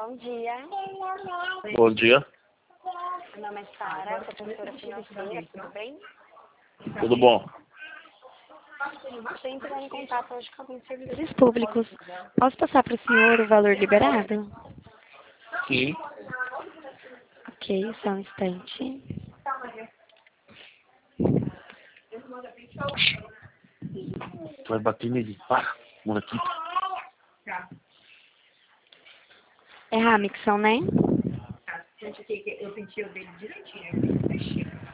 Bom dia. Bom dia. Meu nome é Sara, sou professora financeira, tudo bem? Tudo bom? Estou entrando em contato hoje com alguns servidores públicos. Posso passar para o senhor o valor liberado? Sim. Ok, só um instante. Vai bater nele. Para, moleque. É Hamilton, né? Eu senti o dele direitinho.